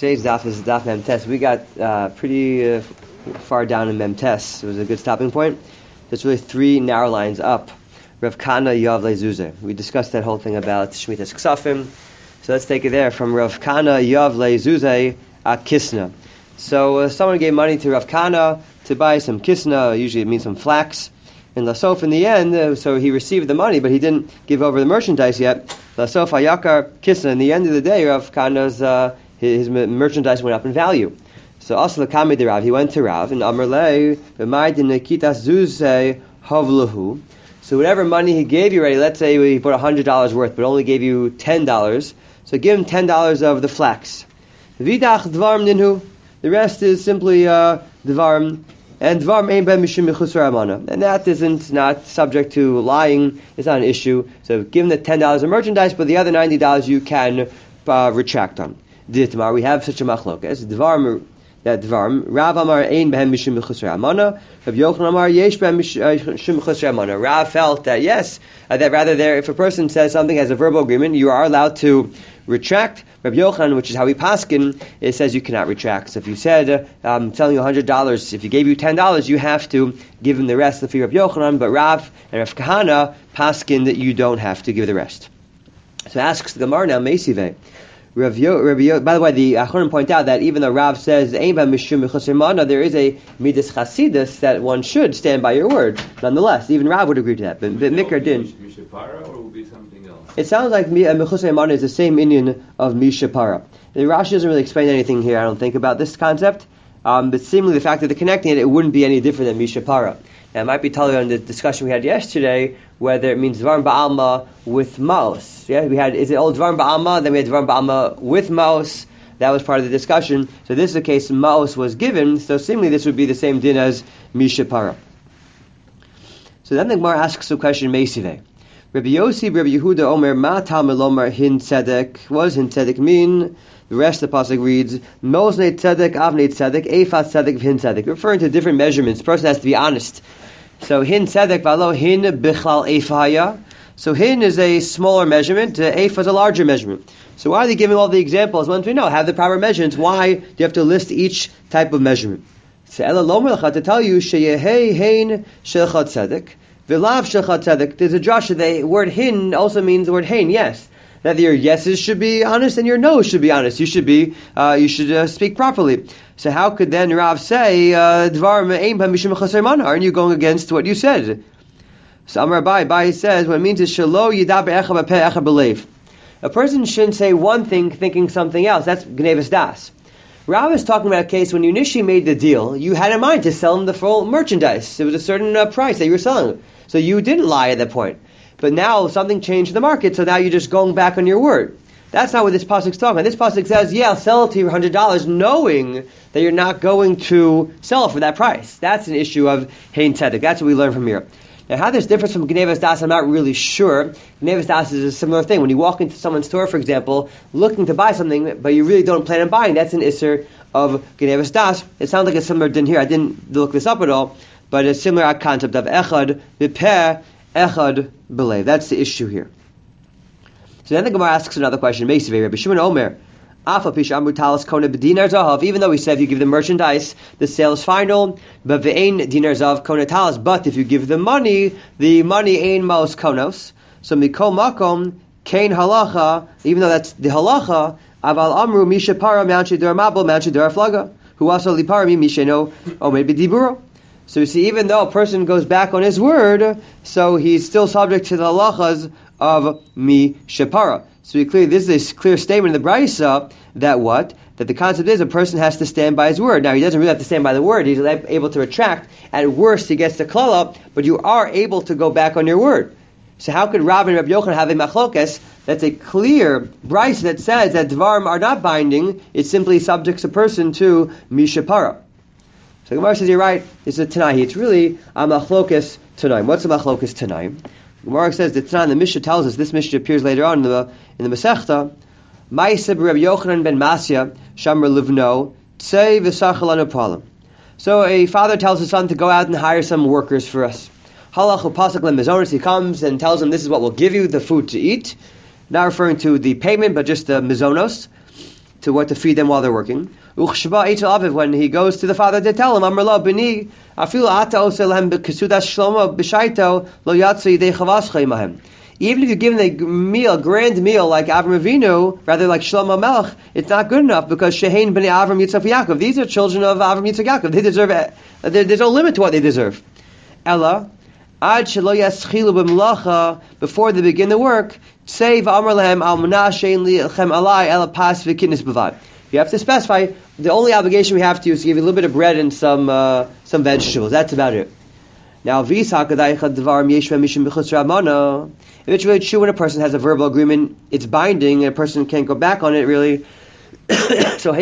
Today's daf is daf Memtes. We got pretty far down in Memtes. It was a good stopping point. There's really three narrow lines up. Rav Kana Yav Lezuze. We discussed that whole thing about Shemitah's Ksafim. So let's take it there from Rav Kana Yav Lezuze Kisna. So someone gave money to Rav Kana to buy some kisna. Usually it means some flax. And Lasof in the end, so he received the money, but he didn't give over the merchandise yet. Lasof Hayakar Kisna. In the end of the day, Rav Kana's his merchandise went up in value. So also the Kami de Rav, he went to Rav and Amarlei b'maydin nekitas zuze havlahu. So whatever money he gave you already, let's say he put $100 worth, but only gave you $10. So give him $10 of the flax. Vidach dvarm ninhu. The rest is simply dvarm. And dvarm ein ben mishum mechusar amana. And that isn't not subject to lying. It's not an issue. So give him the $10 of merchandise, but the other $90 you can retract on. Ditmar, we have such a machlokas. Dvarm. Rav Amar ein behem mishum mechusar amana. Rav Yochanan Amar yesh behem mishum mechusar amana. Rav felt that yes, that rather there, if a person says something as a verbal agreement, you are allowed to retract. Rav Yochanan, which is how we paskin, it says you cannot retract. So if you said, I'm telling you $100, if he gave you $10, you have to give him the rest of the fee of Yochanan, but Rav and Rav Kahana paskin that you don't have to give the rest. So asks the Gemara now, Meisive. By the way, the Achonim point out that even though Rav says there is a midas chasidus that one should stand by your word. Nonetheless, even Rav would agree to that. But Mikra didn't. Mishapara, or will be something else? It sounds like mechusar mana is the same Indian of mishapara. The Rashi doesn't really explain anything here, I don't think, about this concept. But seemingly the fact that they're connecting it wouldn't be any different than mishapara. Now, it might be telling on the discussion we had yesterday whether it means dvarm ba'alma with maos. Yeah, is it all dvarm ba'alma? Then we had dvarm ba'alma with maos. That was part of the discussion. So this is the case maos was given. So seemingly this would be the same din as mishapara. So then the Gemara asks the question, Meisive. Rabbi Yossi, Rabbi Yehuda, Omer, Ma Tal Melomar Hin Tzedek. What does Hin Tzedek mean? The rest of the pasuk reads, Mosnei Tzedek, Avnei Tzedek, Eifat Tzedek, Hin Tzedek, referring to different measurements. The person has to be honest. So Hin Tzedek, Valo Hin Bichlal Eifaya. So Hin is a smaller measurement, Eifa is a larger measurement. So why are they giving all the examples? Once we know, have the proper measurements, why do you have to list each type of measurement? So Ela Lomer Lecha, to tell you, Sheyehei Hein Shelcha Tzedek, Vilav Shelcha Tzedek. There's a drasha, the word Hin also means the word Hein, yes. That your yeses should be honest and your no's should be honest. You should speak properly. So how could then Rav say, Dvar Ein Mishum Chasar Mana? Aren't you going against what you said? So Amar Abai says, what it means is Shalo Yidab Echa B'Peh Echa B'Leiv. A person shouldn't say one thing thinking something else. That's Gnevus Das. Rav is talking about a case when you initially made the deal, you had in mind to sell him the full merchandise. It was a certain price that you were selling. So you didn't lie at that point. But now something changed in the market, so now you're just going back on your word. That's not what this pasuk's talking about. This pasuk says, yeah, I'll sell it to you for $100, knowing that you're not going to sell it for that price. That's an issue of Hein Tzedek. That's what we learn from here. Now, how this differs from Gnevus Das, I'm not really sure. Gnevus Das is a similar thing. When you walk into someone's store, for example, looking to buy something, but you really don't plan on buying, that's an Isser of Gnevus Das. It sounds like a similar din here. I didn't look this up at all, but a similar concept of Echad, B'Peh, Echad B'Leiv. That's the issue here. So then the Gemara asks another question. Meisive, Rabbi Shimon Omer, Afa Pish Amru Talis Kona B'Dinar Zahav. Even though we said if you give the merchandise, the sale is final. But V'Ein Dinar Zahav Kona Talis. But if you give the money Ein Maos Konos. So Mikol Makom Kain Halacha. Even though that's the Halacha, Aval Amru Misha Para Manchi Dor Mabel Manchi Dor Flaga. Who also Liparami Misheno Omer B'Diburo. So you see, even though a person goes back on his word, so he's still subject to the halachas of mi shepara. So this is a clear statement in the Brisa that what? That the concept is a person has to stand by his word. Now, he doesn't really have to stand by the word. He's able to retract. At worst, he gets the klala, but you are able to go back on your word. So how could Rav and Rabbi Yochanan have a machlokas? That's a clear Brisa that says that dvarim are not binding. It simply subjects a person to mi shepara. So Gemara says, you're right, it's a Tanai. It's really a machlokas Tanaim. What's a machlokas Tanaim? Gemara says that Tanai, the Mishnah tells us, this Mishnah appears later on in the Masechta, Ma'aseh Rabbi Yochanan ben Masya, Shamar Livno, Tzei v'sachal problem. So a father tells his son to go out and hire some workers for us. Halach u'pasuk le'mezonos, he comes and tells him this is what we'll give you, the food to eat. Not referring to the payment, but just the mezonos. to what to feed them while they're working. Uchshba Eitel Aviv, when he goes to the father to tell him, Amar lo b'ni, afilu ata oseh lehem b'kesudas shlomo b'shaito lo yatzu yidei chavascha imahem. Even if you give them a meal, grand meal like Avram Avinu, rather like Shlomo Melech, it's not good enough because Shehein b'nei Avram Yitzchak Yaakov. These are children of Avram Yitzchak Yaakov. They deserve. There's no limit to what they deserve. Ella, ad shelo yaschilu b'melacha, before they begin the work, say v'amar lehem al manah shein lichem alai ela pas v'kidnis b'vad. You have to specify. The only obligation we have to is to give you a little bit of bread and some vegetables. That's about it. Now, if it's really true when a person has a verbal agreement, it's binding, and a person can't go back on it, really. So,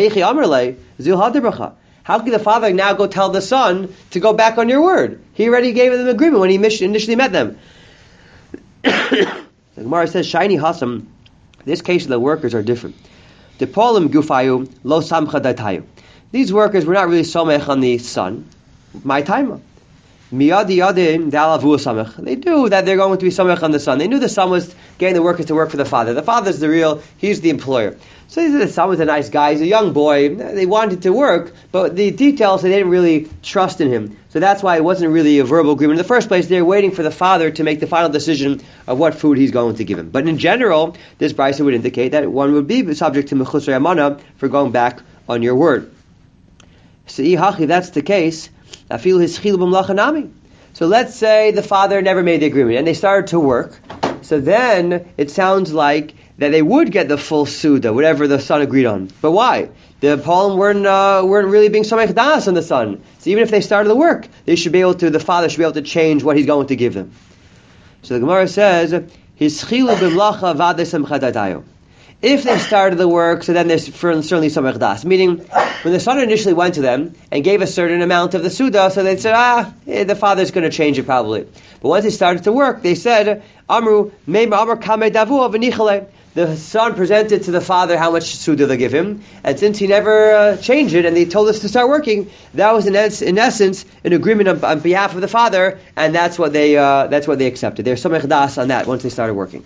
how can the father now go tell the son to go back on your word? He already gave them an agreement when he initially met them. The Gemara says, Shiny Hasam, this case the workers are different. The Polim Gufayu, Lo Samcha Datayu. These workers were not really somech on the son. My time. Miyadi Yadim Dalavu Samech. They knew that they're going to be Samech on the son. They knew the son was getting the workers to work for the father. The father's the real, he's the employer. So the son was a nice guy, he's a young boy. They wanted to work, but the details, they didn't really trust in him. So that's why it wasn't really a verbal agreement. In the first place, they're waiting for the father to make the final decision of what food he's going to give him. But in general, this brisa would indicate that one would be subject to Mechusar Yamana for going back on your word. So if that's the case, I feel his chilu b'mlachanami. So let's say the father never made the agreement and they started to work. So then it sounds like that they would get the full suda, whatever the son agreed on. But why? The Polim weren't really being samech das on the son. So even if they started the work, the father should be able to change what he's going to give them. So the Gemara says, his chilu b'mlacha v'adei samcha datayu. If they started the work, so then there's certainly some das. Meaning, when the son initially went to them and gave a certain amount of the suda, so they said, the father's going to change it probably. But once they started to work, they said, Amru, Amr kame davu v'nichale. The son presented to the father how much suda they give him, and since he never changed it, and they told us to start working, that was in essence an agreement on behalf of the father, and that's what they accepted. There's some das on that once they started working.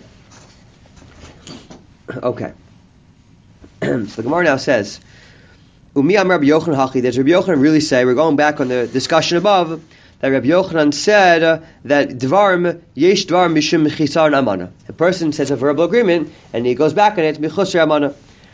Okay. So the Gemara now says, Umi Am Rabbi Yochanan Hachi. Does Rabbi Yochanan really say, we're going back on the discussion above, that Rabbi Yochanan said that Dvarim, Yesh Dvarim Mishum Chisar Amana. A person says a verbal agreement, and he goes back on it, Michusar Amana.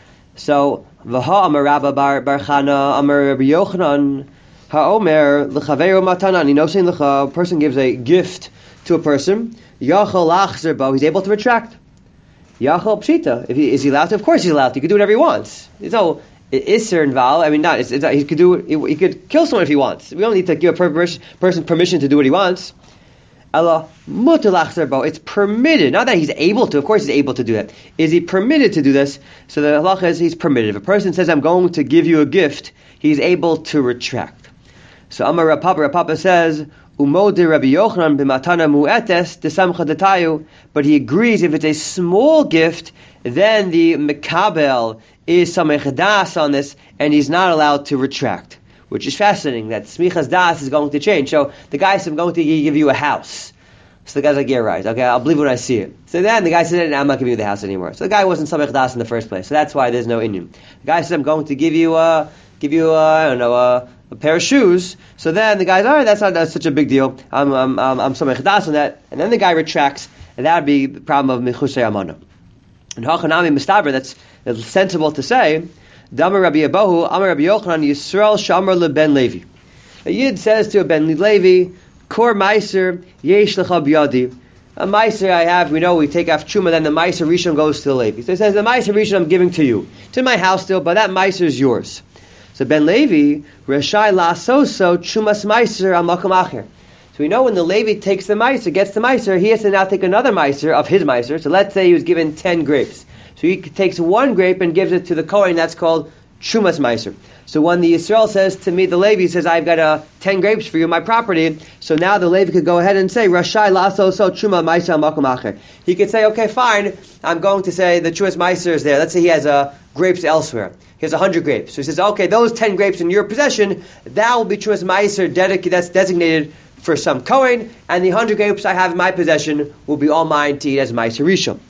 So, Vaha Amar Rabba Bar Chana Amar Rabbi Yochanan HaOmer L'chaveru Matanan. You know, saying a person gives a gift to a person, Yachal Lachzer Bo, he's able to retract. Yachal Pshita. Is he allowed to? Of course he's allowed to. He could do whatever he wants. There's no Isser involved. I mean, he could do. He could kill someone if he wants. We don't need to give a person permission to do what he wants. Allah mutalachzer bo. It's permitted. Not that he's able to. Of course he's able to do that. Is he permitted to do this? So the halacha is he's permitted. If a person says, "I'm going to give you a gift," he's able to retract. So Amar Rapapa says, Umode Rabbi Yochanan b'matana mu'etes desamcha detayu. But he agrees if it's a small gift, then the mekabel is samech das on this, and he's not allowed to retract. Which is fascinating, that smichas das is going to change. So the guy says, I'm going to give you a house. So the guy's like, yeah, right. Okay, I'll believe when I see it. So then the guy said, I'm not giving you the house anymore. So the guy wasn't samech das in the first place. So that's why there's no inyan. The guy said, I'm going to give you I don't know, a pair of shoes. So then the guy's, all right, that's not such a big deal. I'm samech das on that. And then the guy retracts, and that would be the problem of mechusay amana. And hachanami mistaber, that's sensible to say. Damar Rabbi Abahu, Amar Rabbi Yochanan, Yisrael Shamar LeBen Levi. A Yid says to a Ben Levi, Kor Meiser Yesh Lecha B'yadi. A Meiser I have, we know we take off Truma, then the Meiser Rishon goes to the Levi. So he says, the Meiser Rishon I'm giving to you. It's in my house still, but that Meiser is yours. So Ben Levi, Reshai La'asoso Trumas Meiser Al Makom Acher. So we know when the Levi takes the Meiser, gets the Meiser, he has to now take another Meiser of his Meiser. So let's say he was given 10 grapes. So he takes one grape and gives it to the Kohen, that's called Trumas Meiser. So when the Yisrael says to me, the Levi says, I've got 10 grapes for you, my property, so now the Levi could go ahead and say, Rashai Laso So Truma Meiser Makom Acher. He could say, okay, fine, I'm going to say the Trumas Meiser is there. Let's say he has grapes elsewhere. He has 100 grapes. So he says, okay, those 10 grapes in your possession, that will be Trumas Meiser that's designated for some Kohen, and the 100 grapes I have in my possession will be all mine to eat as Meiser Rishon.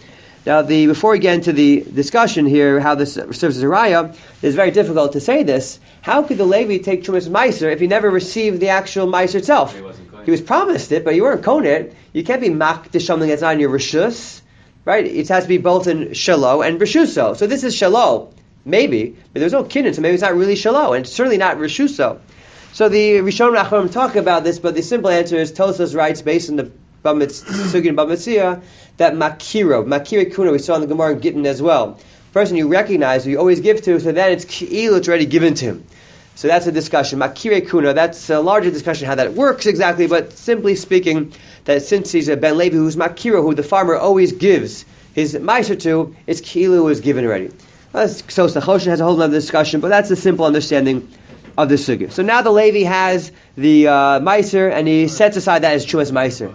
Now, before we get into the discussion here, how this serves as a raya, it's very difficult to say this. How could the Levi take Trumas Meiser if he never received the actual Meiser itself? He was promised it, but you weren't kohen it. You can't be makdish something that's not in your rishus, right? It has to be both in shalo and rishuso. So this is shalo, maybe, but there's no kinyan, so maybe it's not really shalo, and it's certainly not rishuso. So the Rishonim Achronim talk about this, but the simple answer is Tosfos writes based on the Sugin Bamitzia that Makira Kuna we saw in the Gemara in Gittin as well. Person you recognize, who you always give to, so then it's Ki'ilu, it's already given to him. So that's a discussion. Makire Kuna, that's a larger discussion how that works exactly, but simply speaking, that since he's a Ben Levi who's Makira, who the farmer always gives his Meiser to, it's Ki'ilu is given already. So Sachoshen has a whole other discussion, but that's a simple understanding of the Sugya. So now the Levi has the Meiser, and he sets aside that as Trumas Meiser.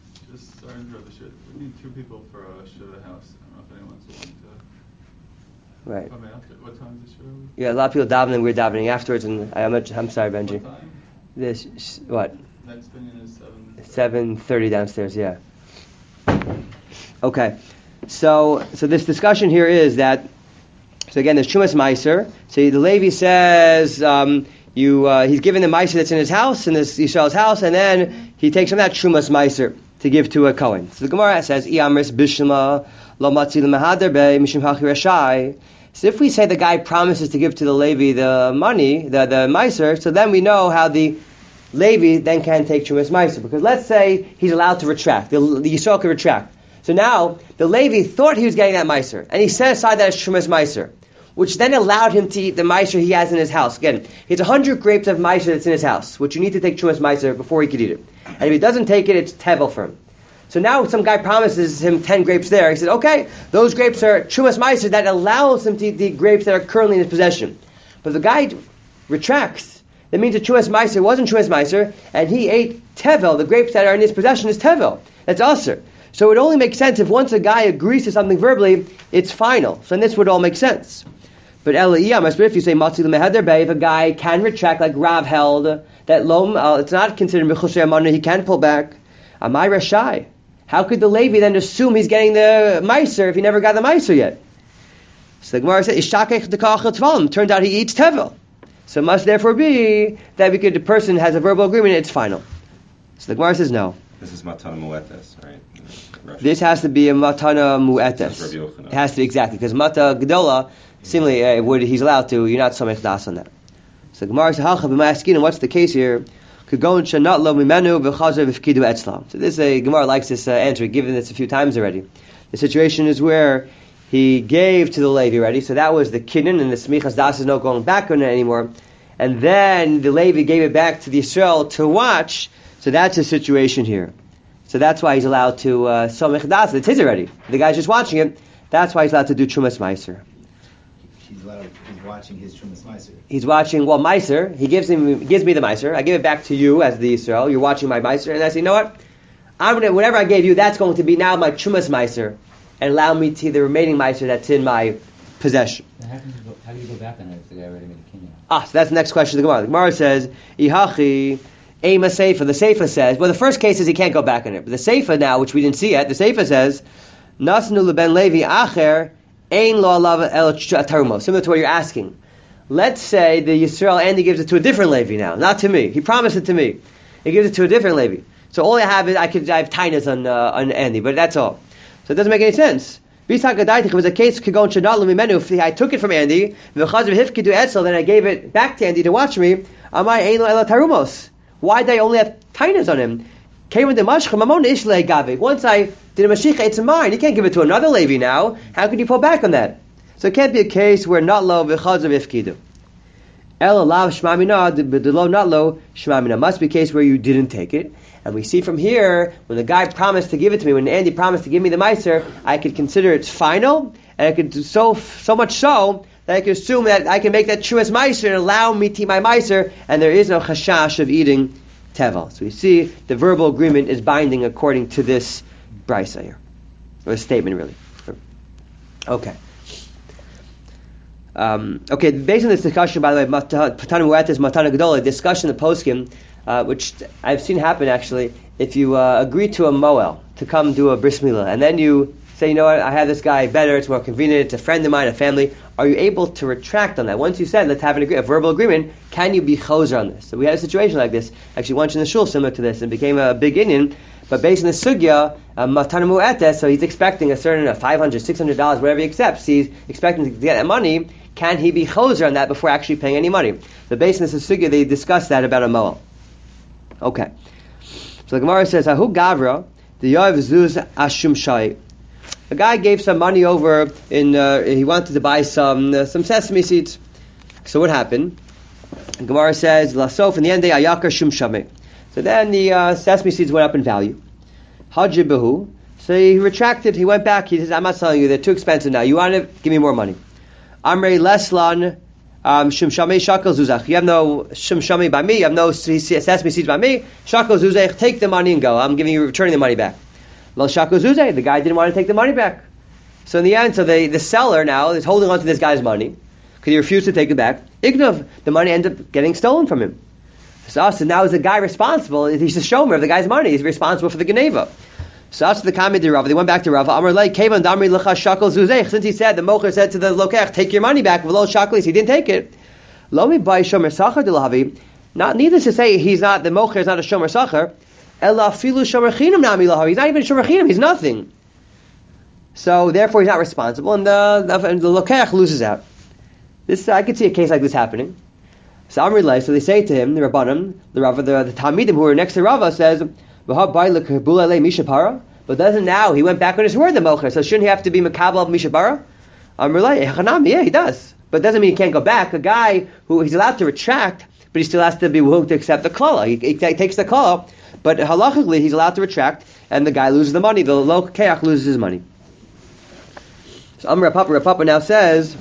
We need two people for a Shiva house. I don't know if anyone's willing to right. come after. What time is the Shiva? Yeah, a lot of people davening. We're davening afterwards, and I'm sorry, Benji. What time? This what? Next opinion is 7:30 downstairs. Yeah. Okay. So this discussion here is that. So again, there's Trumas Meiser. So the Levi says he's given the Meiser that's in his house, in this Yisrael's house, and then he takes from that Trumas Meiser to give to a Kohen. So the Gemara says, "Iamris bishma lo matzi l'mehader be mishum hachi rashai." So if we say the guy promises to give to the Levi the money, the Meiser, so then we know how the Levi then can take Trumas Meiser. Because let's say he's allowed to retract, the Yisrael can retract. So now the Levi thought he was getting that Meiser, and he set aside that as Trumas Meiser, which then allowed him to eat the Meiser he has in his house. Again, he has 100 grapes of Meiser that's in his house, which you need to take Trumas Meiser before he could eat it. And if he doesn't take it, it's tevel for him. So now some guy promises him 10 grapes there. He said, okay, those grapes are Trumas Meiser that allows him to eat the grapes that are currently in his possession. But the guy retracts. That means the Trumas Meiser wasn't Trumas Meiser, and he ate tevel. The grapes that are in his possession is tevel. That's usher. So it only makes sense if once a guy agrees to something verbally, it's final. So then this would all make sense. But if you say Matzi l'mehader be, if a guy can retract, like Rav held, that lom, it's not considered Mechushay Amana, he can pull back. Amai Rashai. How could the Levi then assume he's getting the Meiser if he never got the Meiser yet? So the Gemara says, Ishtakech dekachel tvalim. Turns out he eats tevel. So it must therefore be that because the person has a verbal agreement, it's final. So the Gemara says no. This is matana mu'etes, right? This has to be a matana mu'etes. It has to be exactly, because mata gedola, seemingly he's allowed to. You're not samech das on that. So the Gemara says, "Halcha b'ma'askin." What's the case here? Kagon shenat lo mimenu v'chazer v'fkidu etzlam. So this Gemara likes this answer. Given this a few times already. The situation is where he gave to the Levi already, so that was the kinyan, and the smichas das is not going back on it anymore. And then the Levi gave it back to the Yisrael to watch. So that's the situation here. So that's why he's allowed to samech das. It's his already. The guy's just watching it. That's why he's allowed to do Trumas Meiser. He's watching his Trumas Meiser. He's watching, Meiser. He gives me the Meiser. I give it back to you as the Yisrael. You're watching my Meiser, and I say, you know what? Whatever I gave you, that's going to be now my Trumas Meiser, and allow me to the remaining Meiser that's in my possession. How do you go back on it if the guy already made a kinyan? So that's the next question of the Gemara. The Gemara says, Ihachi Ema Seifa. The Seifa says, well, the first case is he can't go back on it. But the Seifa now, which we didn't see yet, the Seifa says, Nasnu leben Levi acher ein lo alav el tarumo. Similar to what you're asking. Let's say the Yisrael Andy gives it to a different Levi now, not to me. He promised it to me. He gives it to a different Levi. So all I have is I have tainas on Andy, but that's all. So it doesn't make any sense. If it was a case if I took it from Andy, then I gave it back to Andy to watch me. Why did I only have tainas on him? Once I did a mashicha, it's mine. You can't give it to another Levi now. How could you pull back on that? So it can't be a case where not lo v'chazav ifkidu. Ela lav shmamina b'delo not lo shmamina. Must be a case where you didn't take it. And we see from here, when the guy promised to give it to me, when Andy promised to give me the Meiser, I could consider it's final, and I could do so much so that I could assume that I can make that true as Meiser and allow me to eat my Meiser, and there is no chashash of eating tevel. So we see the verbal agreement is binding according to this brisa here, or statement really. Okay. Based on this discussion, by the way, Patana Mu'etes, Matana Gedola, discussion of poskim, which I've seen happen actually, if you agree to a moel to come do a bris milah, and then you say, you know what, I have this guy better, it's more convenient, it's a friend of mine, a family, are you able to retract on that? Once you said, let's have a verbal agreement, can you be choser on this? So we had a situation like this, actually once in the shul similar to this, and became a big Indian, but based on the sugya, matana mu'etes, so he's expecting a certain $500, $600, whatever he accepts, he's expecting to get that money, can he be choser on that before actually paying any money? So based on this sugya, they discussed that about a moel. Okay. So the Gemara says, Hahu Gavra, the Yoav Zuz Ashum Shai. A guy gave some money over he wanted to buy some sesame seeds. So what happened? The Gemara says, Lasof, in the end, Ayakar Shum Shame. So then the sesame seeds went up in value. Hajibahu. So he retracted, he went back, he says, I'm not selling you, they're too expensive now. You want to give me more money. Amrei Leslan Shum Shame Shakal Zuzach. You have no Shum Shame by me, you have no sesame seeds by me. Shakal Zuzach, take the money and go. I'm returning the money back. Lo Shakal Zuzach, the guy didn't want to take the money back. So in the end, the seller now is holding on to this guy's money because he refused to take it back. Ignov, the money ended up getting stolen from him. So now is the guy responsible? He's the shomer of the guy's money. He's responsible for the geneva. So the Kami de Rava, they went back to Rava. Amar lei kevan damri lecha shakal zuzech. Since he said, the mocher said to the lokech, take your money back. V'lo shaklis, he didn't take it. Lo mi bai shomer sachar de lahavi. Not needless to say, the mocher is not a shomer sachar. Ela filu shomer chinam nami lahavi. He's not even a shomer chinam. He's nothing. So therefore, he's not responsible, and the lokech loses out. This I could see a case like this happening. So Amri lei, so they say to him, the Rabbanim, the Rava, the Talmidim who are next to Rava says, but doesn't now, he went back on his word, the Mocher, so shouldn't he have to be Makabal of Mishapara? Yeah, he does. But doesn't mean he can't go back. A guy who he's allowed to retract, but he still has to be willing to accept the klala. He takes the klala, but halachically he's allowed to retract, and the guy loses the money, the lokeach loses his money. So Amr Papa now says,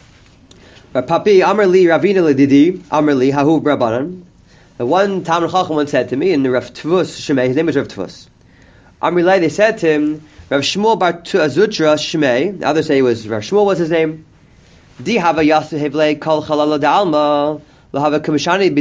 Papi Amr li Ravina Ledidi, Amr li Hahu Brabanan. The one Talmud Chacham once said to me, in the Rav Tvus Shemei, his name is Rav Tvus. Amrilai, they said to him, Rav Shmuel bar Azutra Shemei, the others say it was Rav Shmuel was his name. Di hava yasu hevlei kol chalala da'alma, lahava kamishani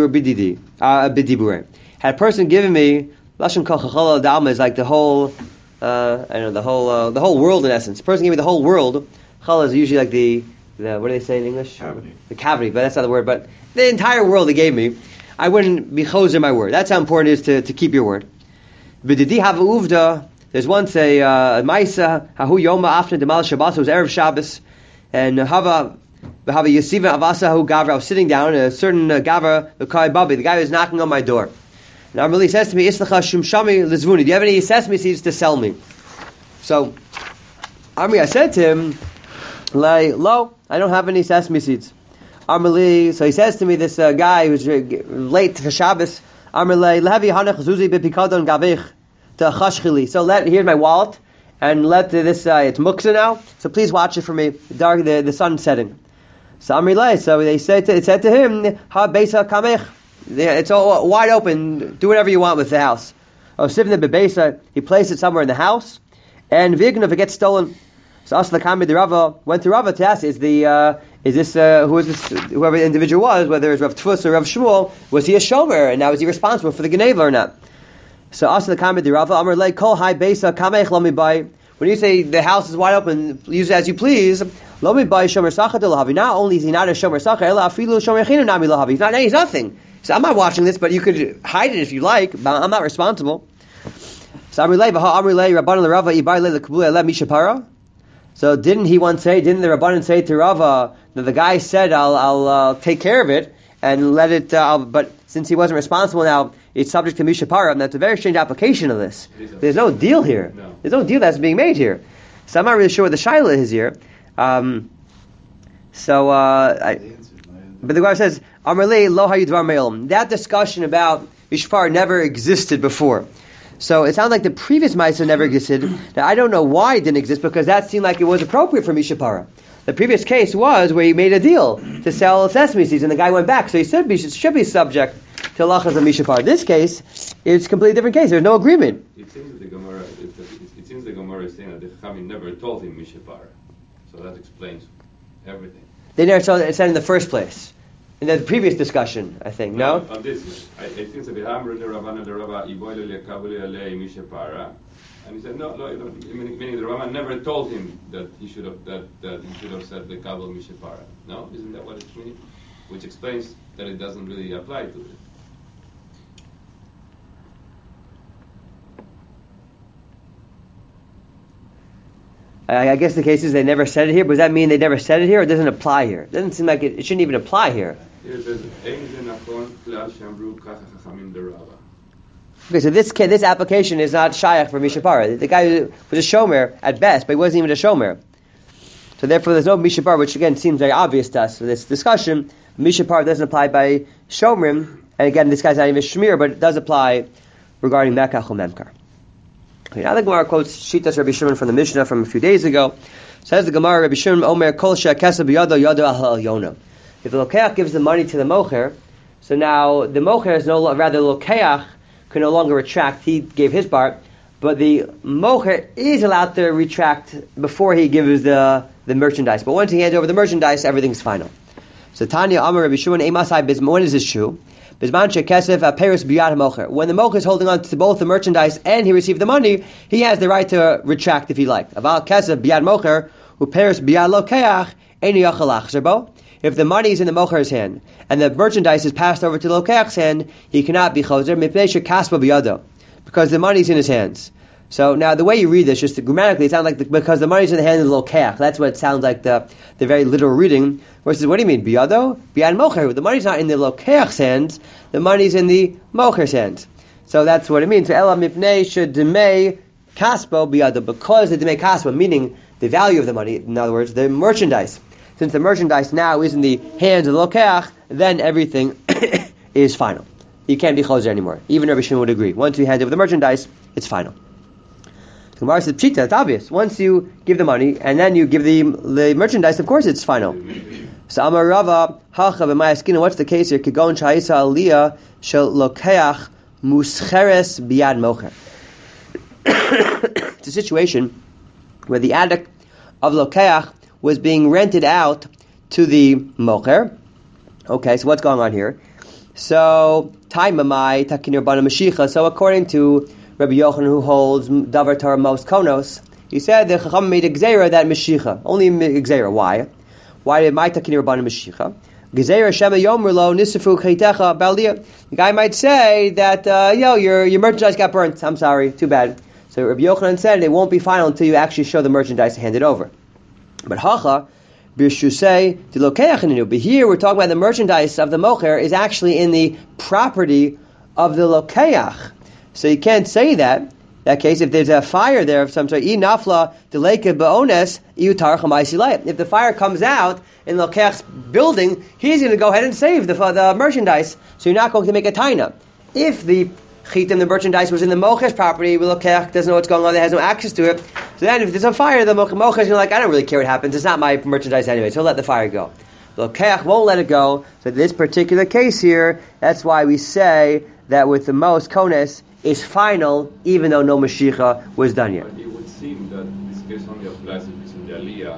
bidibure. Had a person given me, Lashon kol chalala da'alma is like the whole, the whole world in essence. A person gave me the whole world. Chala is usually like the what do they say in English? Cavity. The cavity, but that's not the word. But the entire world he gave me, I wouldn't be choser my word. That's how important it is to keep your word. B'didi hava uvda. There's once a ma'isa hahu yoma after demal Shabbos. It was erev Shabbos, and hava yesiva avasa hu gavra. I was sitting down, and a certain gavra, the kai babi, the guy was knocking on my door. And Amrli says to me, "Islacha shum shami lizvuni. Do you have any sesame seeds to sell me?" So Amri, I said to him, "Lo, I don't have any sesame seeds." Amrli, so he says to me, this guy who's late for Shabbos, Amrli, lehavi hanach zuzi bepikadon gavich to chashchili. So here's my wallet, and let this it's muksa now. So please watch it for me. The sun setting. So Amrli, so it said to him, ha beisa kamech. It's all wide open. Do whatever you want with the house. Oh, sivna bebeisa. He placed it somewhere in the house, and vigna if it gets stolen. So Asla Kami the Rava went to Rava to ask, who is this, whoever the individual was, whether it's Rav Tvus or Rav Shmuel, was he a shomer, and now is he responsible for the Geneva or not? So Asla Kami the Rava, Amar Lei Kol Hai Beisa Kamech Lomi Bai. When you say the house is wide open, use it as you please, Lomi Bai Shomer Sacha de Lahavi. Not only is he not a Shomer Sacha, Ela Afilu Shomer Chinu Nami Lahavi. He's nothing. So I'm not watching this, but you could hide it if you like, but I'm not responsible. So Amar Lei, Amar Lei, Rabban the Rava, Ibai Le Kabul Ele Mishapara. So didn't the Rabbanan say to Rava that the guy said, I'll take care of it and let it, but since he wasn't responsible now, it's subject to Mishapara, and that's a very strange application of this. There's no deal here. No. There's no deal that's being made here. So I'm not really sure what the shaila is here. But the Gemara says, Amrlei lo hayudvar me'olam. That discussion about Mishapara never existed before. So it sounds like the previous Ma'aser never existed. Now I don't know why it didn't exist, because that seemed like it was appropriate for Mishapara. The previous case was where he made a deal to sell sesame seeds, and the guy went back, so he should be subject to halachas of Mishapara. This case, it's a completely different case. There's no agreement. It seems that the Gemara is saying that the Chachamim never told him Mishapara, so that explains everything. They never said it in the first place. In the previous discussion, I think, no? On this, I think that the Hamru the Rabban the Rabba Iboyle le Kabule le Mishapara, And he said, no, meaning the Rama never told him that he should have said the Kabul Mishapara. No, isn't that what it's meaning? Which explains that it doesn't really apply to it. I guess the case is they never said it here, but does that mean they never said it here, or it doesn't apply here? It doesn't seem like it shouldn't even apply here. Here it says, "Ein ze nachon klal she'amru kacha chachamim derava." Okay, so this application is not shayach for Mishapara. The guy was a shomer at best, but he wasn't even a shomer. So therefore there's no Mishapara, which again seems very obvious to us for this discussion. Mishapara doesn't apply by shomrim, and again this guy's not even shmir, but it does apply regarding Mekach or Memkar. Okay, now the Gemara quotes Shitas Rabbi Shimon from the Mishnah from a few days ago. Says the Gemara, Rabbi Shimon Omer Kol She'akesa b'yado yado al Yona. If the Lokeach gives the money to the Mocher, so now the Mocher is rather Lokeach can no longer retract. He gave his part, but the Mocher is allowed to retract before he gives the merchandise. But once he hands over the merchandise, everything's final. So Tanya Amar Rabbi Shimon Emasai Bisman. When is this true? Bisman Shekesef Aperis Biyad Mocher. When the Mocher is holding on to both the merchandise and he received the money, he has the right to retract if he like. Aval Kesef Biyad Mocher who Peris Biyad Lokeach Eini Yachal Achzerbo. If the money is in the Mocher's hand and the merchandise is passed over to the Lokeach's hand, he cannot be Choser Mipnei Shekasba Biyado, because the money is in his hands. So now the way you read this, just grammatically, it sounds like because the money's in the hand of the Lokeach. That's what it sounds like the very literal reading. Versus, what do you mean? Biyado? Biyad Mocher. The money's not in the Lokeach's hands. The money's in the Mocher's hands. So that's what it means. So Ela Mipnei Shedemei Kasbo Biyado. Because the Demei Kasbo, meaning the value of the money, in other words, the merchandise. Since the merchandise now is in the hands of the Lokeach, then everything is final. You can't be Choser anymore. Even Rabbi Shimon would agree. Once you hand over the merchandise, it's final. The Gemara says, Pshita, it's obvious. Once you give the money, and then you give the merchandise, of course it's final. So Amar Rava, Hacha b'mayaskina, what's the case here? Kigon Sha'isa Aliyah shel Lokeach Muscheres Biyad Mocher. It's a situation where the attic of Lokeach was being rented out to the Mocher. Okay, so what's going on here? So, Taimamai Takinir Bana Mashicha. So according to Rabbi Yochanan, who holds Davar Torah Most Konos, he said the Chacham made a Gzeira that Mashicha. Only Gzeira. Why? Why did my Takinir Bana Mashicha? Gzeira Shema Yomrlo Nisafu Chaitecha Baldia. The guy might say that, your merchandise got burnt. I'm sorry, too bad. So Rabbi Yochanan said it won't be final until you actually show the merchandise and hand it over. But Hacha, Birshusei, the Lokeach in the But here we're talking about the merchandise of the Mocher is actually in the property of the Lokeach. So you can't say that. That case, if there's a fire there of some sort, if the fire comes out in the Lokeach's building, he's going to go ahead and save the merchandise. So you're not going to make a taina. If the chitim, the merchandise, was in the Mocher's property, the Lokeach doesn't know what's going on, there has no access to it. So then if there's a fire, the Mocher is like, I don't really care what happens, it's not my merchandise anyway, so he'll let the fire go. The Lokeach won't let it go. So in this particular case here, that's why we say that with the most Kones is final, even though no Mashicha was done yet. But it would seem that this case only applies between the Aliyah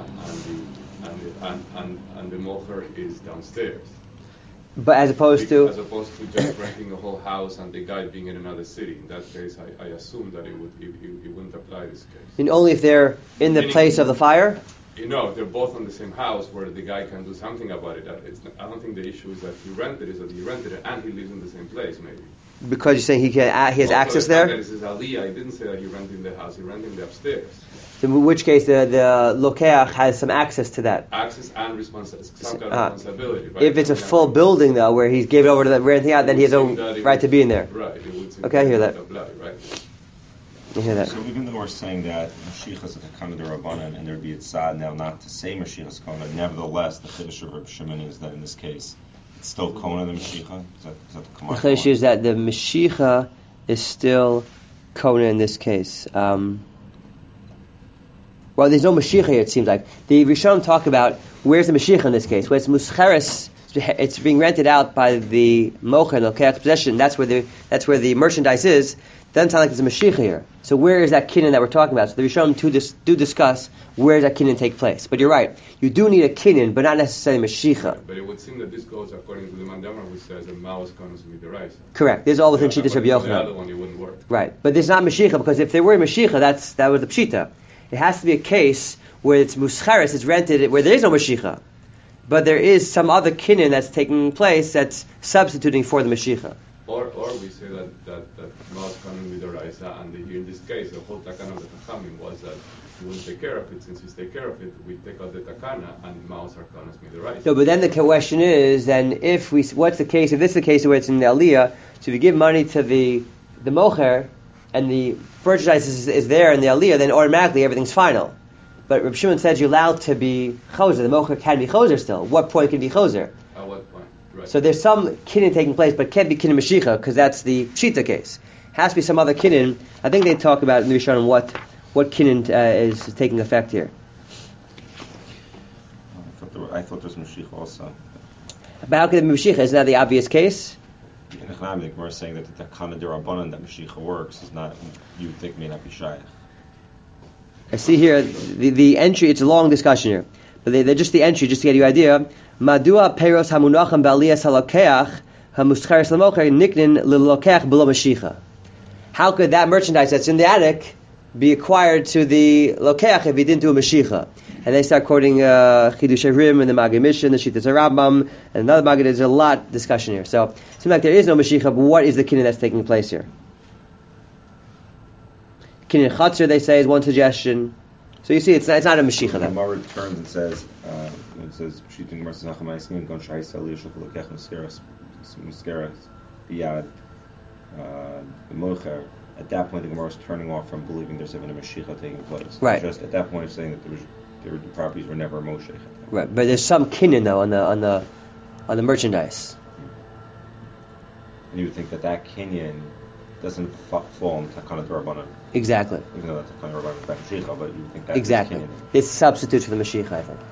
and the Mocher is downstairs. But as opposed to just renting a whole house and the guy being in another city. In that case, I assume that it wouldn't apply this case. And only if they're in the place of the fire? If they're both on the same house where the guy can do something about it. I don't think the issue is that he rented it, is that he rented it and he lives in the same place, maybe. Because you're saying he has access there? This is Aliyah. He didn't say that he rented the house. He rented the upstairs. So in which case the Lokeach has some access to that. Access and some kind of responsibility. Right? If it's a full building, though, where he's gave over to the renting out, then he has a right to be in there. Right. Okay, I hear that. Apply, right? I hear that. So even though we're saying that Mashiach is a Takana D'Rabbanan and there'd be a tzad now not to say Mashiach's Kona, nevertheless, the Chiddush of Reb Shimon is that in this case, it's still Kona the Mashiach? Is that the Kamar? The Chiddush is that the Mashiach is still Kona in this case. Well, there's no Mashiach here, it seems like. The Rishonim talk about where's the Mashiach in this case. Where it's Muscheres, it's being rented out by the mocher and lokeach possession. That's where the merchandise is. Doesn't sound like there's a Mashiach here. So where is that kinyan that we're talking about? So the Rishonim do discuss where does that kinyan take place. But you're right. You do need a kinyan, but not necessarily Mashiach. But it would seem that this goes according to the Mandamar, which says a mouse comes with the rice. Correct. This is all within Shittas Rabbi The other Yochanan. one, it wouldn't work. Right. But there's not Mashiach, because if there were Mashiach, that was the Pshita. It has to be a case where it's Muscheres, it's rented, where there is no Mashiach. But there is some other kinyan that's taking place that's substituting for the Mashiach. Or we say that mouse coming with the rice, and in this case, the whole takana of the Chachamim was that we wouldn't take care of it. Since we take care of it, we take out the takana, and mouse are coming with the rice. No, but then the question is, then what's the case? If this is the case where it's in the Aliyah, so if you give money to the mocher, and the merchandise is there in the Aliyah, then automatically everything's final. But Reb Shimon says you're allowed to be choser. The mocher can be choser still. What point can be choser? At what point? Right. So there's some kinyan taking place, but it can't be kinyan Mashiach, because that's the Pshita case. Has to be some other kinyan. I think they talk about in the Rishonim what kinyan is taking effect here. I thought there was Mashiach also. But how could it be Mashiach? Isn't that the obvious case? In Echnam, the Gemara is saying that the takana derabanan that Mashiach works is not, you would think may not be shaykh. I see here the entry. It's a long discussion here, but they're just the entry, just to get you an idea. Madua peros hamunacham ba'aliyas halokeach hamuscheres lamocher niknin lilokeach below Mashiach. How could that merchandise that's in the attic be acquired to the lokeach if he didn't do a Mashiach? And they start quoting Chidushei Rim and the Magid Mishnah, the Shittas Rambam, and another Magid. There's a lot of discussion here. So it seems like there is no Mashiach, but what is the kinyan that's taking place here? Kinyan Chatzar, they say, is one suggestion. So you see, it's not a Mashiach. The Then. Gemara turns and says, when it says, "Shitting Gemara says Nachamaisim Gon Shai Sali Yishul Lokech Muskeras Biyad the Mocher." At that point, the Gemara is turning off from believing there's even a Mashiach taking place. Right. Just at that point, it's saying that the properties were never a Moshe. Right, but there's some kinyan though on the merchandise. And you would think that Kenyan doesn't fall into Takana Darabanan. Exactly. Even though that's Takana Darabanan is back Mashiach, but you would think that Exactly. is Kenyan. It's substitute for the Mashiach, I think.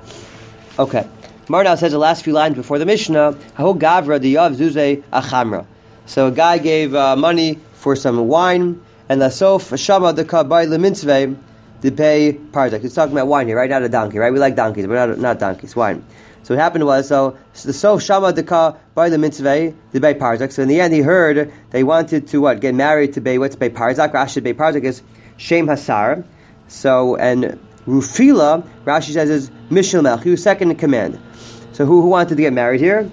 Okay. Marnau says the last few lines before the Mishnah, Hahu Gavra Diyav Zuze Achamra. So a guy gave money for some wine, and Lasof Shama Deka Bay Lemitzveh to pay Parzak. It's talking about wine here, right? Not a donkey, right? We like donkeys, but not donkeys, wine. So what happened was, the Sof Shama Deka Bay Lemitzveh to pay Parzak. So in the end, he heard they wanted to get married to Bay. What's Bay Parzak? Rashi Bay Parzak is Shem Hasar. So, and Rufila, Rashi says, is Mishal Melch. He was second in command. So who wanted to get married here?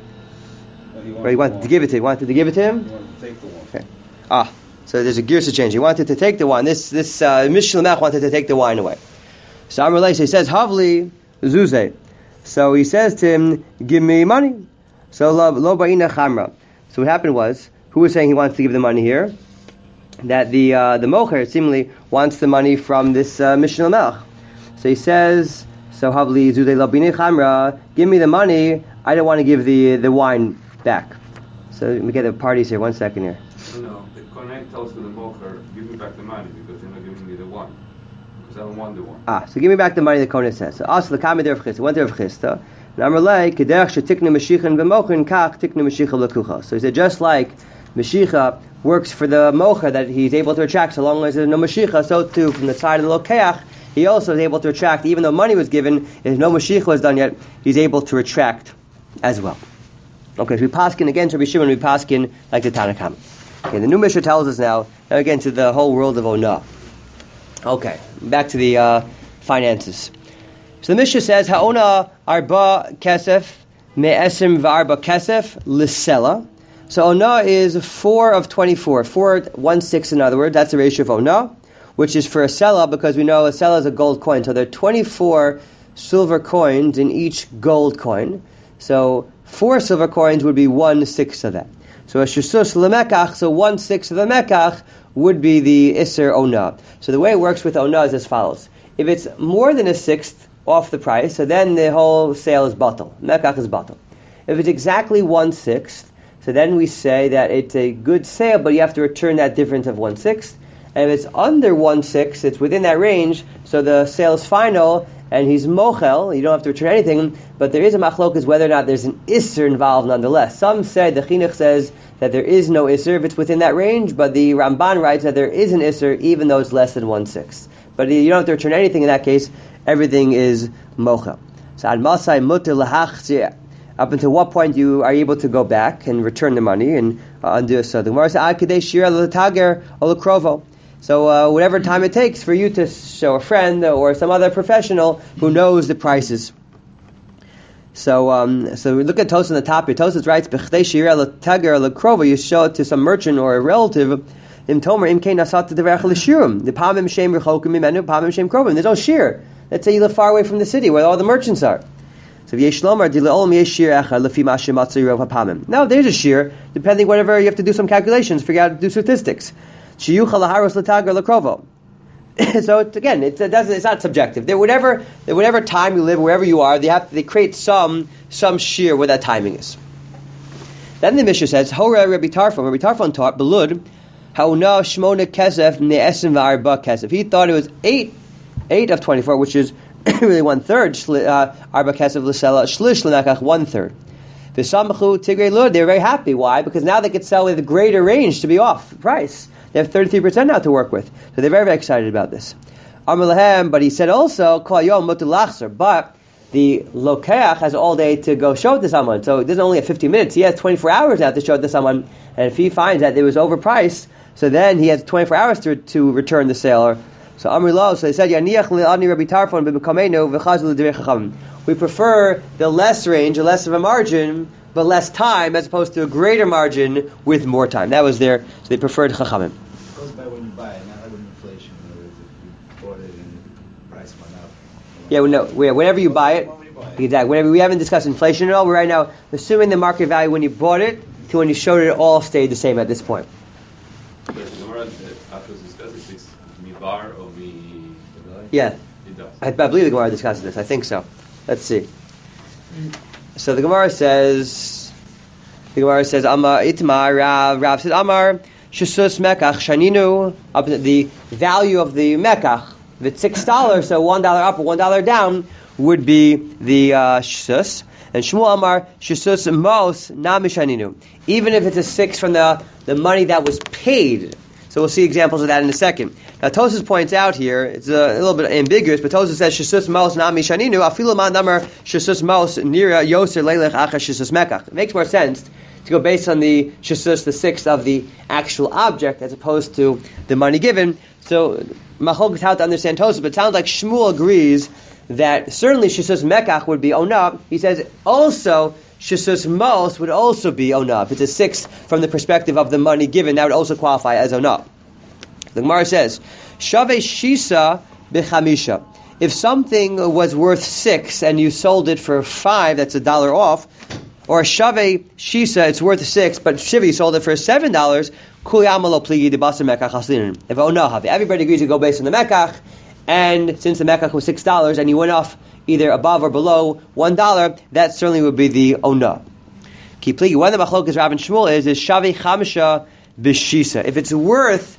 He wanted to give it to him. Wanted to give it to him? He wanted to take the one. Okay. So there's a gears to change. He wanted to take the wine. This Mishal Melch wanted to take the wine away. So Amar Lei, so he says, Havli Zuze. So he says to him, give me money. So lo ba'ina chamra. So what happened was, who was saying he wants to give the money here? That the mocher seemingly wants the money from this Mishal Melch. So he says, so Havli Zuze lo ba'ina chamra, give me the money. I don't want to give the wine back. So let me get the parties here. 1 second here. No, the Kohen tells to the mocher, give me back the money because you're not giving me the wine. Because I don't want the wine. So give me back the money, the Kohen says. So also the Kami der Chisda, went to Rav Chisda. And Amrlei, Kederach shetikne Mashiach v'mochin kach tikne Mashiach l'kucha. So he said, just like Mashiach works for the mocher that he's able to attract so long as there's no Mashiach, so too from the side of the Lokeach, he also is able to attract, even though money was given, if no Mashiach was done yet, he's able to attract as well. Okay, so we paskin again to Rabbi Shimon, we paskin like the Tanakhama. Okay, the new Mishnah tells us now again to the whole world of Onah. Okay, back to the finances. So the Mishnah says, Ha'ona arba kesef me'esim v'arba kesef l'sela. So Onah is 4 of 24, 4 1/6 in other words. That's the ratio of Onah, which is for a sela because we know a sela is a gold coin. So there are 24 silver coins in each gold coin. So 4 silver coins would be 1/6 of that. So a shusus lemekach, so 1/6 of the mekach would be the iser onah. So the way it works with onah is as follows: if it's more than 1/6 off the price, so then the whole sale is batal. Mekach is batal. If it's exactly 1/6, so then we say that it's a good sale, but you have to return that difference of 1/6. And if it's under 1/6, it's within that range, so the sale is final, and he's mochel, you don't have to return anything, but there is a machlokas whether or not there's an isser involved nonetheless. Some say, the chinuch says that there is no isser if it's within that range, but the Ramban writes that there is an isser even though it's less than 1/6. But you don't have to return anything in that case, everything is mochel. So ad masai muter lahachzir, up until what point you are able to go back and return the money and undo so. The Gemara says ad kadei shira l'tager or l'krovo. So whatever time it takes for you to show a friend or some other professional who knows the prices. So we look at Tosfos on the top here. Tosfos writes, "B'chdei shira l'tager l'krovo." You show it to some merchant or a relative. Im tomer im kein nasat deverach l'shirim. The pamim shem rechokim imenu pamim shem krovim. There's no shir. Let's say you live far away from the city where all the merchants are. So yesh lomar di le'olam yesh shir echad lefi ma shematzei rov hapamim. Now there's a shir, depending whatever you have to do some calculations, figure out to do statistics. Shiyuchal laharos l'tager l'krovo. So it's not subjective. Whatever time you live, wherever you are, they create some shir where that timing is. Then the Mishnah says, Hora Rabbi Tarfon taught Belud, Hauna Shmona Kesef Ne'esim V'arba Kesef. He thought it was 8 of 24, which is really 1/3. Arba Kesef L'Sela Shlish L'Mekach 1/3. V'Samchu Tigrei Lud. They're very happy. Why? Because now they could sell with a greater range to be off price. They have 33% now to work with. So they're very, very excited about this. Amar Lahem, but he said also, Kol Yom Mutar Lachzor. But the Lokeach has all day to go show it to someone. So it doesn't only have 50 minutes. He has 24 hours now to show it to someone. And if he finds that it was overpriced, so then he has 24 hours to return the sale. So Amar Lo, so they said, Yaniach Le'ani Rabbi Tarfon B'Mekamenu V'Chazul L'Divrei Chachamim. We prefer the less range, less of a margin, but less time, as opposed to a greater margin with more time. That was so they preferred Chachamim. It goes by when you buy it, not like with inflation. In other words, if you bought it and the price went up. Yeah, whenever you buy it, exactly. We haven't discussed inflation at all. We're right now assuming the market value when you bought it to when you showed it all stayed the same at this point. But the Gemara after discussing it's mibar or mi. Yeah, It does. I believe the Gemara discusses this. I think so. Let's see. So the Gemara says, Amar Itmar Rav says Amar Shesus Mekach Shaninu. Up the value of the Mekach, if it's $6, so $1 up or $1 down would be the Shesus. And Shmuel Amar Shesus Mos Namishaninu. Even if it's a 6 from the money that was paid. So we'll see examples of that in a second. Now Tosfos points out here, it's a little bit ambiguous, but Tosfos says Shesus Mos Namishaninu. Afilu Man Amar Shesus Mos Nira Yoser Leilech Acha Shesus Mekach. It makes more sense to go based on the Shesus, the 6th of the actual object, as opposed to the money given. So Machlok is how to understand Tosfos, but it sounds like Shmuel agrees that certainly Shesus Mekach would be Onah. He says also Shesus Mos would also be Onah. If it's a 6 from the perspective of the money given, that would also qualify as Onah. The Gemara says, Shavei Shisa B'chamisha. If something was worth 6 and you sold it for 5, that's $1 off. Or Shavei Shisa, it's worth 6, but Shiva, you sold it for $7. Kuli Amalo Pligi de Basar Mekach Haslinin. If Onah Havi, everybody agrees to go based on the Mekach. And since the Mekach was $6 and you went off either above or below $1, that certainly would be the Onah. Kipligi, one of the Machlokas Rav and Shmuel is Shavei Chamisha B'Shisa. If it's worth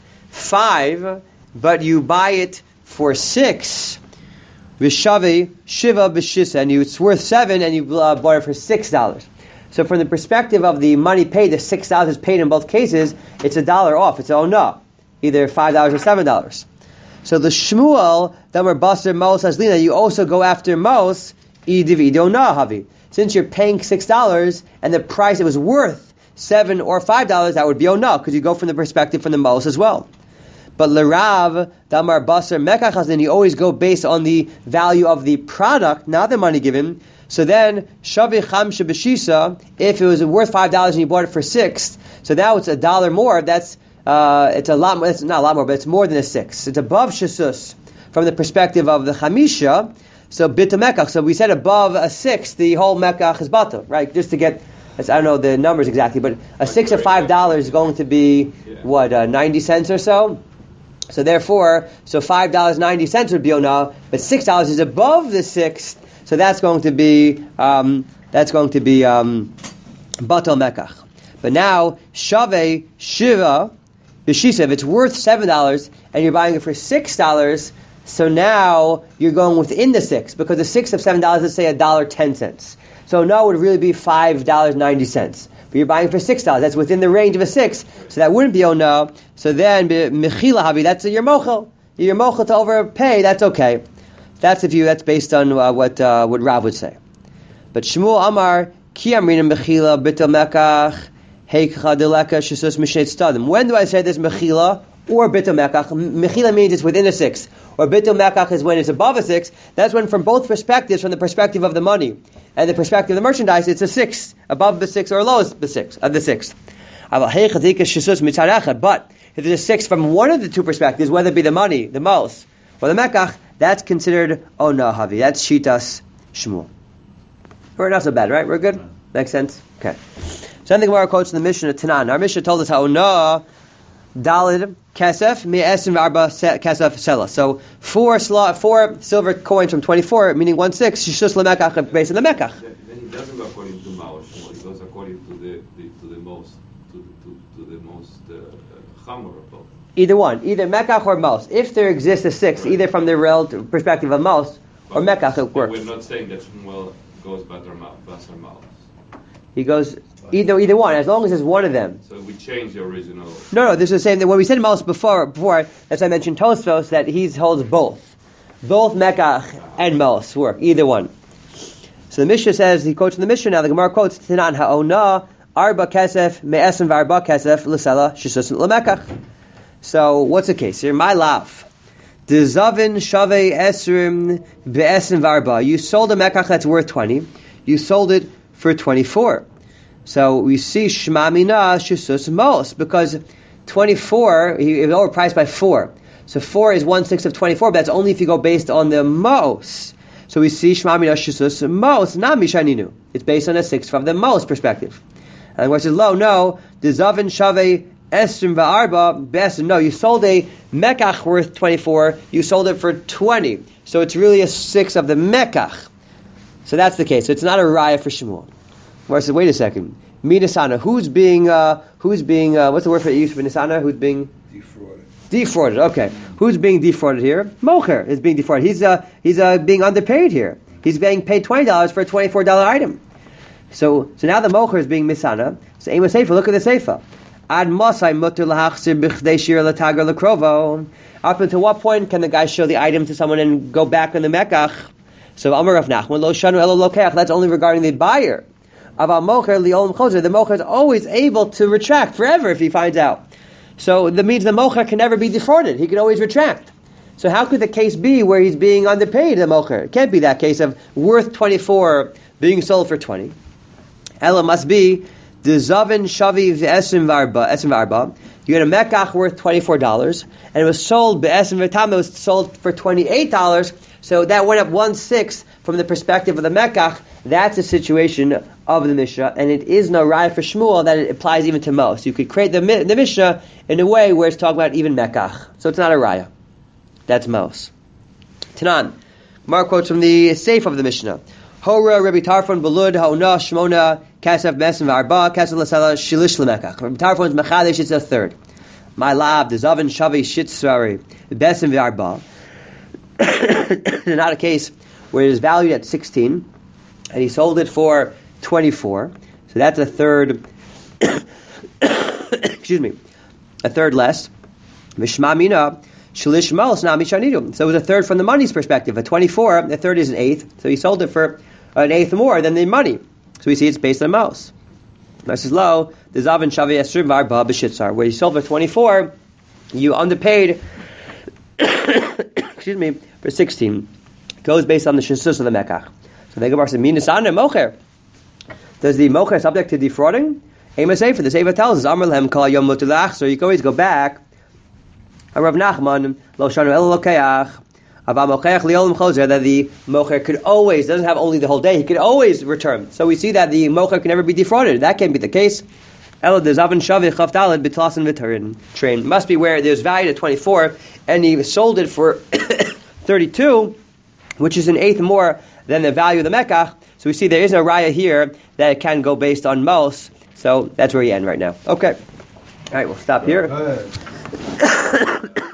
5, but you buy it for 6, V'Shavei Shiva B'Shisa, and it's worth 7 and you bought it for $6. So from the perspective of the money paid, the $6 is paid in both cases, it's $1 off. It's Onah, either $5 or $7. So the Shmuel, Damar Basar Mos Haslina, you also go after Mos, Idivi Onah Havi. Since you're paying $6 and the price it was worth $7 or $5, that would be Onah, because you go from the perspective from the Mos as well. But L'Rav, Damar Basar Mekach Haslina, you always go based on the value of the product, not the money given. So then, Shavei Chamsha B'Shisa, if it was worth $5 and you bought it for 6, so now it's $1 more, that's it's a lot more. It's not a lot more, but it's more than a 6. It's above Shesus from the perspective of the Chamisha. So Bita Mekach. So we said above a 6, the whole Mekach is Bata, right? Just to get, I don't know the numbers exactly, but a 6 of $5 is going to be 90 cents or so. So therefore, $5.90 would be Onah, but $6 is above the 6, so that's going to be Batal Mekach. But now Shavei Shiva B'Shisa, if it's worth $7 and you're buying it for $6, So now you're going within the 6, because the 6 of $7, let's say $1.10. So no would really be $5.90. But you're buying for $6. That's within the range of a 6. So that wouldn't be no. So then, mechila havi, that's your mochel. Your mochel to overpay, that's okay. That's the view, that's based on what Rav would say. But Shmuel Amar, ki amrina mechila bitel mekach, heikcha deleka shesus mishneit stadim. When do I say this mechila or bitel mekach? Mechila means it's within a 6. Or bitul mekach is when it's above a 6. That's when, from both perspectives, from the perspective of the money and the perspective of the merchandise, it's a 6, above the 6 or below the 6 of the 6. But if there's a 6 from one of the two perspectives, whether it be the money, the mos, or the mekach, that's considered no havi. That's shitas Shmuel. We're not so bad, right? We're good. Makes sense. Okay. So then the Gemara quotes in the Mishnah Tanan. Our Mishnah told us how Dalid kesef mi'esim v'arba kesef sela. So four silver coins from 24, meaning 1/6. Shishus lemekach based on the mekach. Then he doesn't go according to Mao. He goes according to the most chamor of both. Either one, either mekach or mos. If there exists a 6, either from the relative perspective of mos or mekach, it works. We're not saying that Shmuel goes basar maos. He goes either one, as long as it's one of them. So we change the original. No, this is the same thing. When we said mos before, as I mentioned Tosfos, that he holds both mekach and mos work, either one. So the Mishnah says, he quotes in the Mishnah now. The Gemara quotes Tanan ha'ona arba kesef me'esim v'arba kesef l'sela shishus l'mekach. So what's the case here? My lav. Dezavin shavei esrim be'esim v'arba. You sold a mekach that's worth 20. You sold it for 24. So we see Shema Mina Shisus Mos, because 24, he overpriced by 4. So 4 is 1/6 of 24, but that's only if you go based on the Mos. So we see Shema Mina Shisus Mos, not Mishaninu. It's based on a 6 from the Mos perspective. And where it says, no, the Zavin Shave Esrim Va'arba, best, no, you sold a Mekach worth 24, you sold it for 20. So it's really a 6 of the Mekach. So that's the case. So it's not a raya for Shmuel. Where I said, wait a second. Minasana, who's being, what's the word for use for Nisana? Who's being defrauded? Okay. Who's being defrauded here? Mocher is being defrauded. He's being underpaid here. He's being paid $20 for a $24 item. So now the Mocher is being Misana. So Amos Sefer, look at the Sefer. Ad Mosai mutter lahachsir b'chdei shir l'tagar l'krovo. Up until what point can the guy show the item to someone and go back on the Mekach? So Amar Rav Nachman, lo shanu elo lokeach. That's only regarding the buyer. Aval mocher li'olam chozer. The mocher is always able to retract forever if he finds out. So that means the mocher can never be defrauded. He can always retract. So how could the case be where he's being underpaid, the mocher? It can't be that case of worth 24 being sold for 20. Ella must be the zavin shavi v'esim varba. You had a mekach worth $24, and it was sold be'esim v'tam. It was sold for $28. So that went up 1/6 from the perspective of the mekach. That's the situation of the Mishnah, and it is no raya for Shmuel that it applies even to Mos. You could create the Mishnah in a way where it's talking about even mekach. So it's not a raya. That's Mos. Tanan. Mark quotes from the Seif of the Mishnah. Hora Rabbi Tarfon Balud Haona Shmona Kasef Mesim Varba Kasef Lasala Shilish Lemekach. Rabbi Tarfon's Mechadesh, it's a third. My lab, the Zavin Shavi Shitzari Besim Varba. Not a case where it is valued at 16 and he sold it for 24. So that's a third a third less. Mishma Mina Shalish Mos Na Mishanidu. So it was a third from the money's perspective. At 24, the third is an eighth. So he sold it for an eighth more than the money. So we see it's based on Mos. This is low. The Zavin Shavi Esrim Varba B'Shitzar. Where you sold for 24, you underpaid for 16. Goes based on the Shisus of the Mekach. So the Gemara says, Minasana Mocher. Does the Mocher subject to defrauding? Amos Sefer, the Sefer tells us, Amar Lehem Kal Yom Mutulach. So you can always go back. Rav Nachman, Lo Shanu El Lokeach. Ava Mocheach Li'olam Chozer, that the Mocher could always, doesn't have only the whole day, he could always return. So we see that the Mocher can never be defrauded. That can't be the case. Elo the Zavin Shavi Chav Daled B'Tlasin V'Tarin. Train must be where there's valued at 24 and he sold it for 32, which is an eighth more than the value of the Mekach. So we see there is no raya here that it can go based on Mos. So that's where we end right now. Okay. All right, we'll stop here.